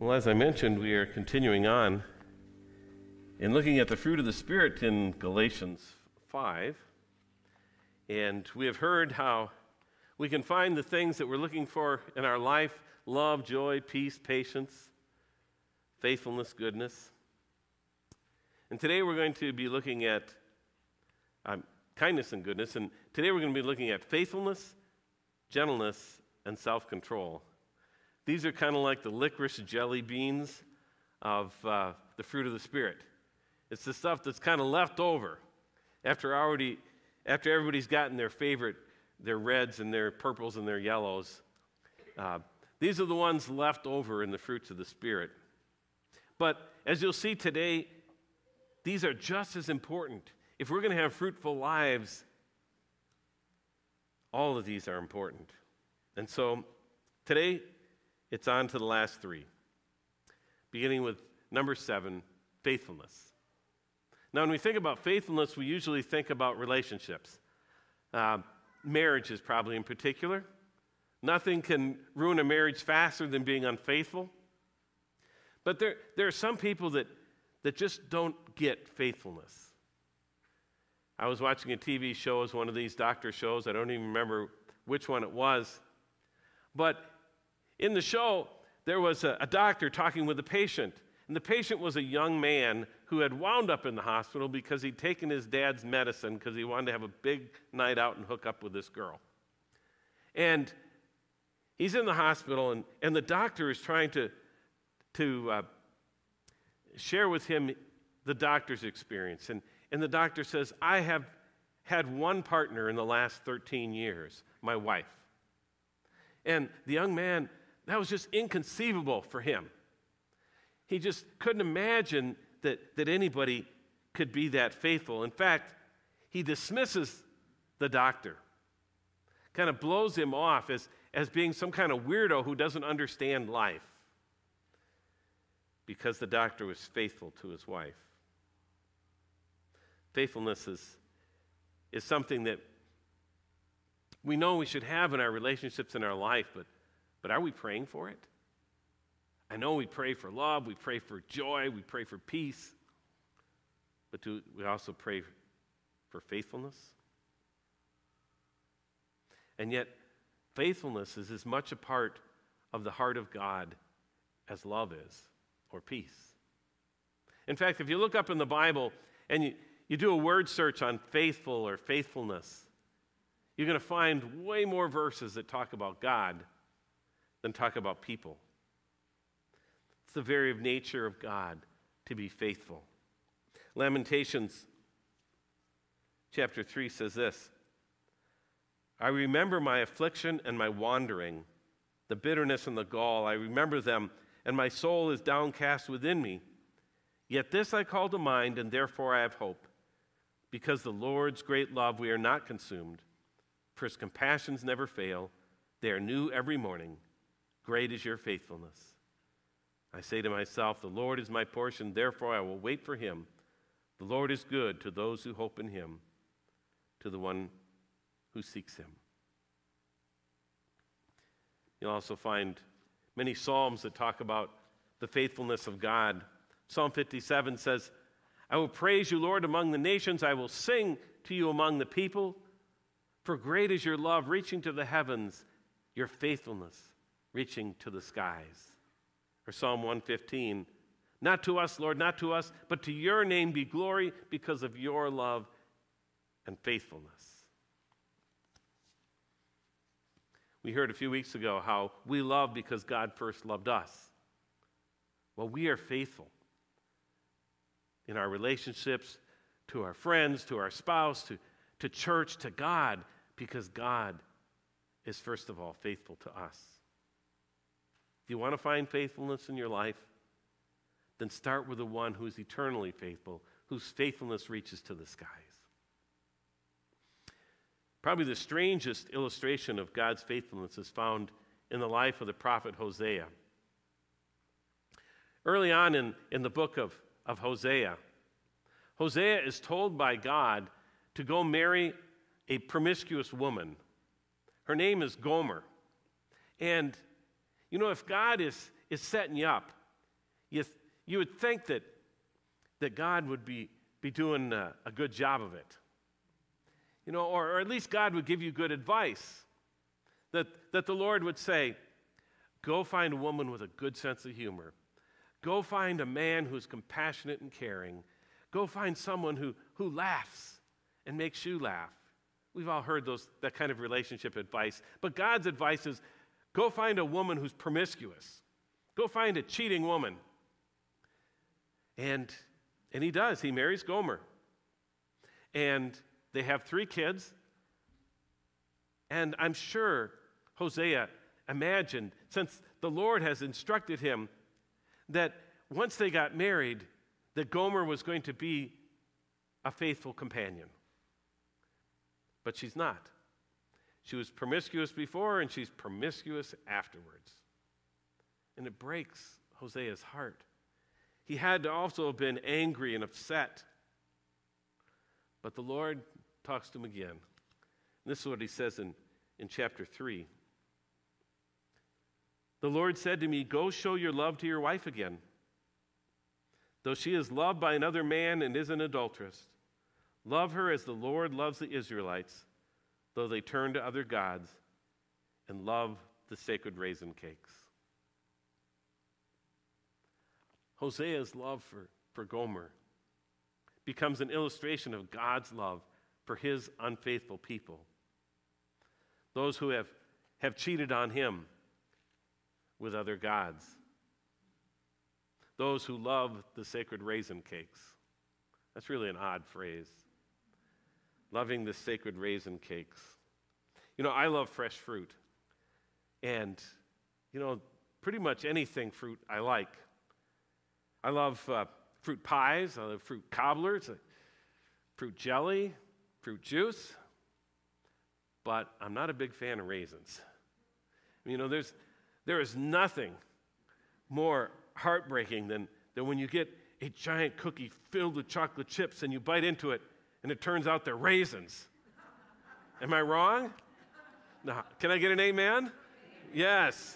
Well, as I mentioned, we are continuing on in looking at the fruit of the Spirit in Galatians 5. And we have heard how we can find the things that we're looking for in our life: love, joy, peace, patience, faithfulness, goodness. And today we're going to be looking at kindness and goodness. And today we're going to be looking at faithfulness, gentleness, and self-control. These are kind of like the licorice jelly beans of the fruit of the Spirit. It's the stuff that's kind of left over after everybody's gotten their favorite, their reds and their purples and their yellows. These are the ones left over in the fruits of the Spirit. But as you'll see today, these are just as important. If we're going to have fruitful lives, all of these are important. And so today, it's on to the last three, beginning with number 7, faithfulness. Now, when we think about faithfulness, we usually think about relationships. Marriage is probably in particular. Nothing can ruin a marriage faster than being unfaithful. But there are some people that just don't get faithfulness. I was watching a TV show, it was one of these doctor shows. I don't even remember which one it was. But in the show, there was a doctor talking with a patient. And the patient was a young man who had wound up in the hospital because he'd taken his dad's medicine because he wanted to have a big night out and hook up with this girl. And he's in the hospital, and the doctor is trying to share with him the doctor's experience. And the doctor says, I have had one partner in the last 13 years, my wife. And the young man, that was just inconceivable for him. He just couldn't imagine that anybody could be that faithful. In fact, he dismisses the doctor, kind of blows him off as being some kind of weirdo who doesn't understand life, because the doctor was faithful to his wife. Faithfulness is something that we know we should have in our relationships in our life, but are we praying for it? I know we pray for love, we pray for joy, we pray for peace, but do we also pray for faithfulness? And yet, faithfulness is as much a part of the heart of God as love is, or peace. In fact, if you look up in the Bible and you do a word search on faithful or faithfulness, you're going to find way more verses that talk about God than talk about people. It's the very nature of God to be faithful. Lamentations chapter 3 says this: I remember my affliction and my wandering, the bitterness and the gall. I remember them, and my soul is downcast within me. Yet this I call to mind, and therefore I have hope. Because the Lord's great love, we are not consumed, for his compassions never fail. They are new every morning. Great is your faithfulness. I say to myself, the Lord is my portion, therefore I will wait for him. The Lord is good to those who hope in him, to the one who seeks him. You'll also find many psalms that talk about the faithfulness of God. Psalm 57 says, I will praise you, Lord, among the nations. I will sing to you among the people. For great is your love reaching to the heavens, your faithfulness reaching to the skies. Or Psalm 115, not to us, Lord, not to us, but to your name be glory because of your love and faithfulness. We heard a few weeks ago how we love because God first loved us. Well, we are faithful in our relationships, to our friends, to our spouse, to church, to God, because God is first of all faithful to us. If you want to find faithfulness in your life, then start with the one who is eternally faithful, whose faithfulness reaches to the skies. Probably the strangest illustration of God's faithfulness is found in the life of the prophet Hosea. Early on in the book of Hosea, Hosea is told by God to go marry a promiscuous woman. Her name is Gomer. And, you know, if God is setting you up you would think that God would be doing a good job of it. Or at least God would give you good advice. That the Lord would say, go find a woman with a good sense of humor. Go find a man who's compassionate and caring. Go find someone who laughs and makes you laugh. We've all heard that kind of relationship advice. But God's advice is, go find a woman who's promiscuous. Go find a cheating woman. And he does. He marries Gomer. And they have 3 kids. And I'm sure Hosea imagined, since the Lord has instructed him that once they got married, that Gomer was going to be a faithful companion. But she's not. She was promiscuous before, and she's promiscuous afterwards. And it breaks Hosea's heart. He had to also have been angry and upset. But the Lord talks to him again. And this is what he says in chapter 3. The Lord said to me, go show your love to your wife again. Though she is loved by another man and is an adulteress, love her as the Lord loves the Israelites, though they turn to other gods and love the sacred raisin cakes. Hosea's love for Gomer becomes an illustration of God's love for his unfaithful people. Those who have cheated on him with other gods. Those who love the sacred raisin cakes. That's really an odd phrase. Loving the sacred raisin cakes. I love fresh fruit. And, pretty much anything fruit I like. I love fruit pies. I love fruit cobblers, fruit jelly, fruit juice. But I'm not a big fan of raisins. There is nothing more heartbreaking than when you get a giant cookie filled with chocolate chips and you bite into it and it turns out they're raisins. Am I wrong? No. Can I get an amen? Yes.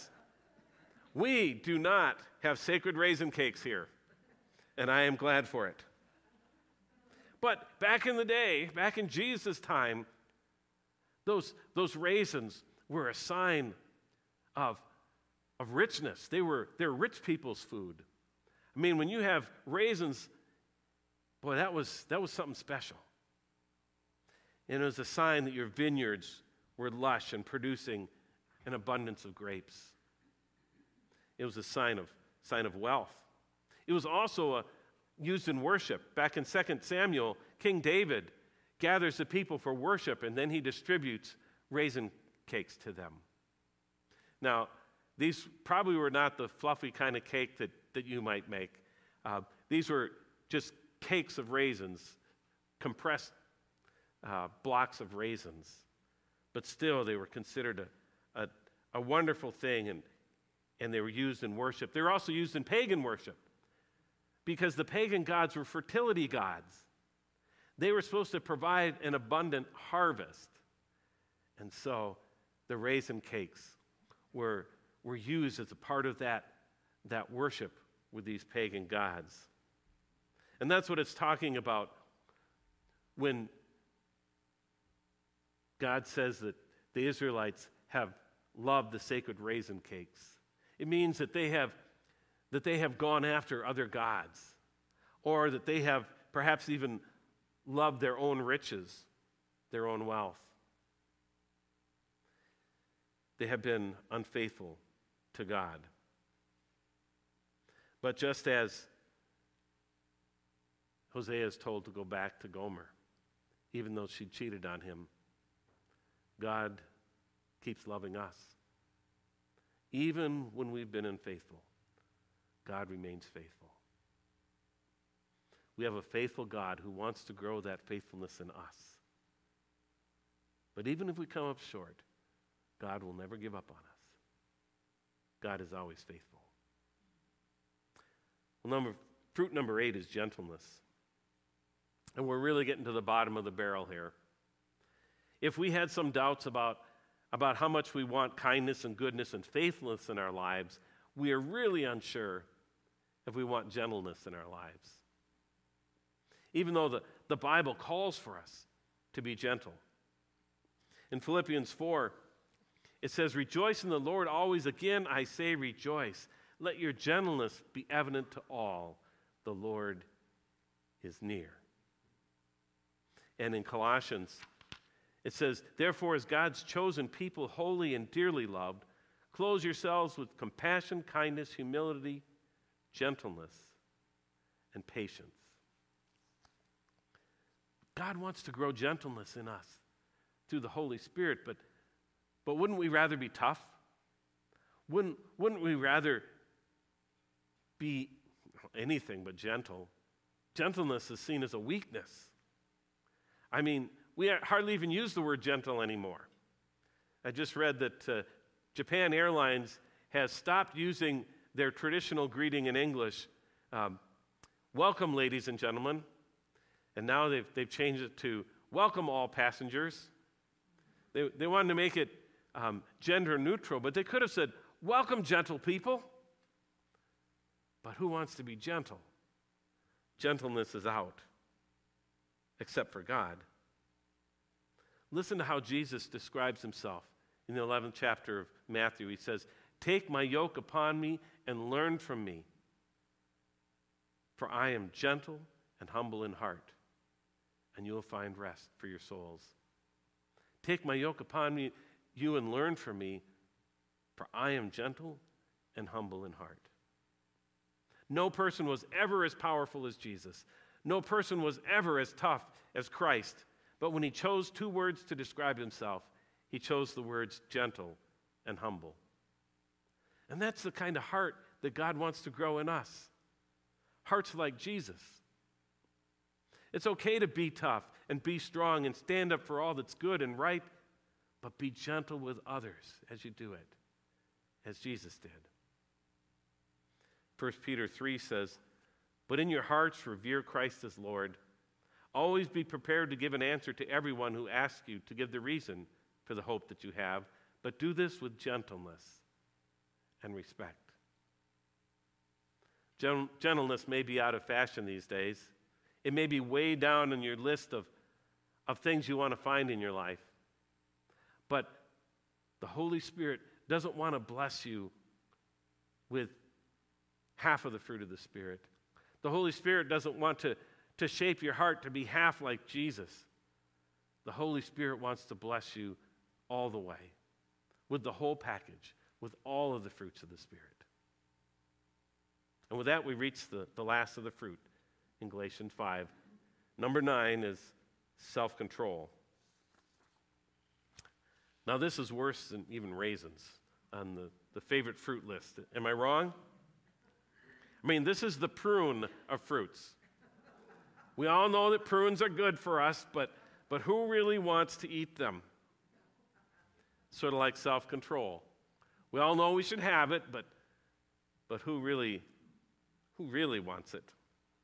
We do not have sacred raisin cakes here, and I am glad for it. But back in the day, back in Jesus' time, those raisins were a sign of richness. They're rich people's food. When you have raisins, boy, that was something special. And it was a sign that your vineyards were lush and producing an abundance of grapes. It was a sign of wealth. It was also used in worship. Back in 2 Samuel, King David gathers the people for worship, and then he distributes raisin cakes to them. Now, these probably were not the fluffy kind of cake that you might make. These were just cakes of raisins, compressed blocks of raisins. But still, they were considered a wonderful thing, and they were used in worship. They were also used in pagan worship because the pagan gods were fertility gods. They were supposed to provide an abundant harvest. And so the raisin cakes were used as a part of that worship with these pagan gods. And that's what it's talking about when God says that the Israelites have loved the sacred raisin cakes. It means that they have gone after other gods, or that they have perhaps even loved their own riches, their own wealth. They have been unfaithful to God. But just as Hosea is told to go back to Gomer, even though she cheated on him, God keeps loving us. Even when we've been unfaithful, God remains faithful. We have a faithful God who wants to grow that faithfulness in us. But even if we come up short, God will never give up on us. God is always faithful. Well, fruit number 8 is gentleness. And we're really getting to the bottom of the barrel here. If we had some doubts about how much we want kindness and goodness and faithfulness in our lives, we are really unsure if we want gentleness in our lives. Even though the Bible calls for us to be gentle. In Philippians 4, it says, "Rejoice in the Lord always. Again, I say rejoice. Let your gentleness be evident to all. The Lord is near." And in Colossians, it says, "Therefore, as God's chosen people, holy and dearly loved, clothe yourselves with compassion, kindness, humility, gentleness, and patience." God wants to grow gentleness in us through the Holy Spirit, but wouldn't we rather be tough? Wouldn't we rather be anything but gentle? Gentleness is seen as a weakness. I mean, we hardly even use the word gentle anymore. I just read that Japan Airlines has stopped using their traditional greeting in English, "Welcome, ladies and gentlemen," and now they've changed it to "Welcome, all passengers." They wanted to make it gender neutral, but they could have said, "Welcome, gentle people." But who wants to be gentle? Gentleness is out, except for God. Listen to how Jesus describes himself in the 11th chapter of Matthew. He says, "Take my yoke upon me and learn from me, for I am gentle and humble in heart, and you will find rest for your souls." Take my yoke upon me, you, and learn from me, for I am gentle and humble in heart. No person was ever as powerful as Jesus. No person was ever as tough as Christ. But when he chose two words to describe himself, he chose the words gentle and humble. And that's the kind of heart that God wants to grow in us. Hearts like Jesus. It's okay to be tough and be strong and stand up for all that's good and right, but be gentle with others as you do it, as Jesus did. 1 Peter 3 says, "But in your hearts revere Christ as Lord. Always be prepared to give an answer to everyone who asks you to give the reason for the hope that you have, but do this with gentleness and respect." Gentleness may be out of fashion these days. It may be way down on your list of things you want to find in your life. But the Holy Spirit doesn't want to bless you with half of the fruit of the Spirit. The Holy Spirit doesn't want to shape your heart to be half like Jesus. The Holy Spirit wants to bless you all the way, with the whole package, with all of the fruits of the Spirit. And with that, we reach the last of the fruit in Galatians 5. Number 9 is self-control. Now, this is worse than even raisins on the favorite fruit list. Am I wrong? I mean, this is the prune of fruits. We all know that prunes are good for us, but who really wants to eat them? Sort of like self-control. We all know we should have it, but who really wants it?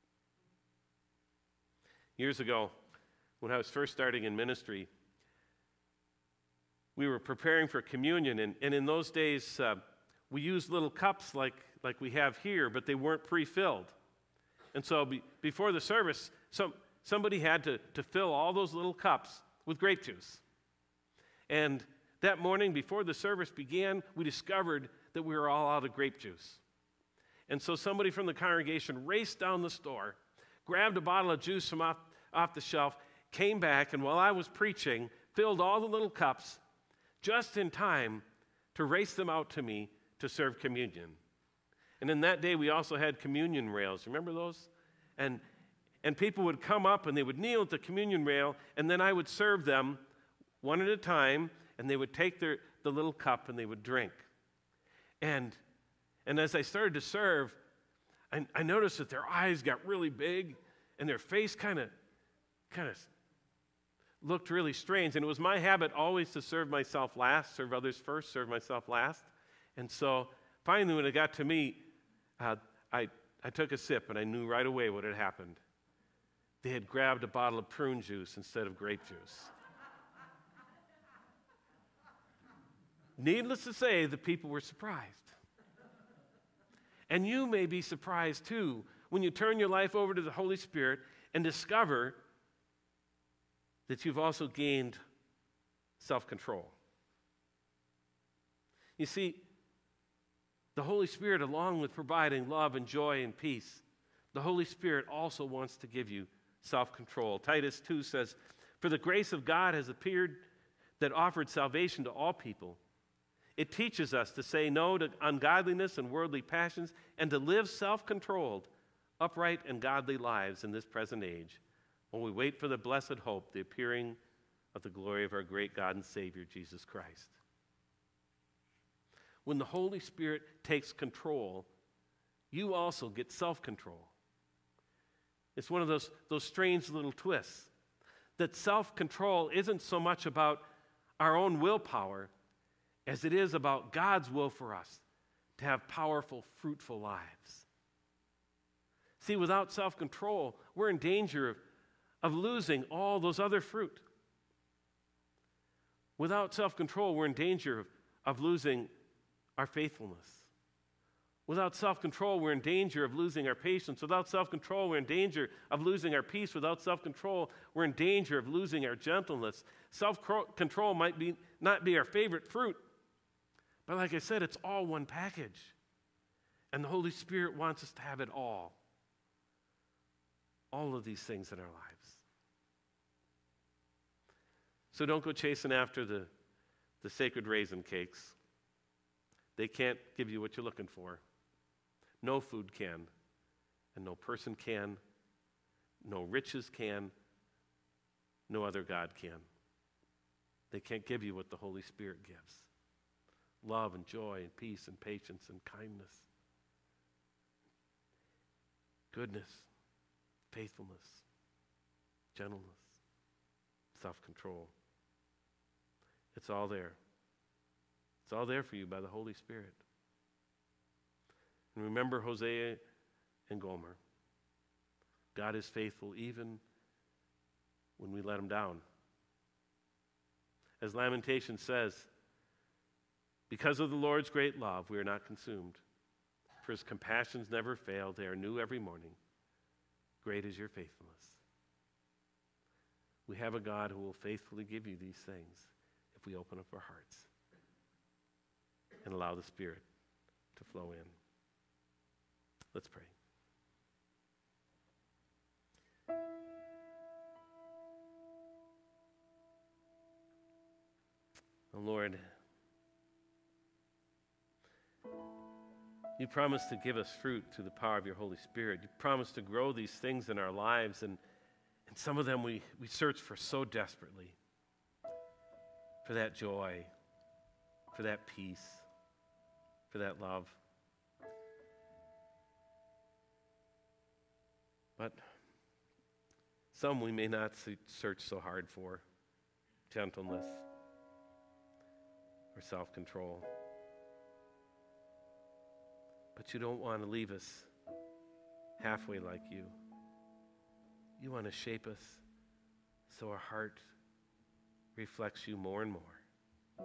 Years ago, when I was first starting in ministry, we were preparing for communion, and in those days, we used little cups like we have here, but they weren't pre-filled. And so before the service, somebody had to fill all those little cups with grape juice. And that morning, before the service began, we discovered that we were all out of grape juice. And so somebody from the congregation raced down the store, grabbed a bottle of juice from off the shelf, came back, and while I was preaching, filled all the little cups just in time to race them out to me to serve communion. And in that day, we also had communion rails. Remember those? And people would come up and they would kneel at the communion rail, and then I would serve them one at a time, and they would take the little cup and they would drink. And as I started to serve, I noticed that their eyes got really big and their face kind of looked really strange. And it was my habit always to serve myself last, serve others first, serve myself last. And so finally, when it got to me, I took a sip and I knew right away what had happened. They had grabbed a bottle of prune juice instead of grape juice. Needless to say, the people were surprised. And you may be surprised too when you turn your life over to the Holy Spirit and discover that you've also gained self-control. You see, the Holy Spirit, along with providing love and joy and peace, the Holy Spirit also wants to give you self-control. Titus 2 says, "For the grace of God has appeared that offered salvation to all people. It teaches us to say no to ungodliness and worldly passions and to live self-controlled, upright, and godly lives in this present age, while we wait for the blessed hope, the appearing of the glory of our great God and Savior, Jesus Christ." When the Holy Spirit takes control, you also get self-control. It's one of those strange little twists, that self-control isn't so much about our own willpower as it is about God's will for us to have powerful, fruitful lives. See, without self-control, we're in danger of losing all those other fruit. Without self-control, we're in danger of losing our faithfulness. Without self-control, we're in danger of losing our patience. Without self-control, we're in danger of losing our peace. Without self-control, we're in danger of losing our gentleness. Self-control might not be our favorite fruit, but like I said, it's all one package. And the Holy Spirit wants us to have it all. All of these things in our lives. So don't go chasing after the sacred raisin cakes. They can't give you what you're looking for. No food can, and no person can, no riches can, no other God can. They can't give you what the Holy Spirit gives. Love and joy and peace and patience and kindness, goodness, faithfulness, gentleness, self-control. It's all there. It's all there for you by the Holy Spirit. And remember Hosea and Gomer. God is faithful even when we let him down. As Lamentation says, because of the Lord's great love, we are not consumed. For his compassions never fail. They are new every morning. Great is your faithfulness. We have a God who will faithfully give you these things if we open up our hearts and allow the Spirit to flow in. Let's pray. Oh Lord, you promised to give us fruit through the power of your Holy Spirit. You promised to grow these things in our lives, and some of them we search for so desperately. For that joy, for that peace, for that love. But some we may not search so hard for. Gentleness or self-control. But you don't want to leave us halfway like you. You want to shape us so our heart reflects you more and more.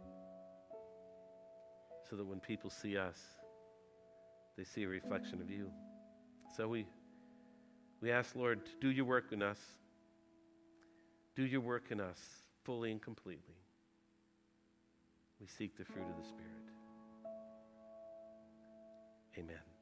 So that when people see us, they see a reflection of you. So we ask, Lord, to do your work in us. Do your work in us fully and completely. We seek the fruit of the Spirit. Amen.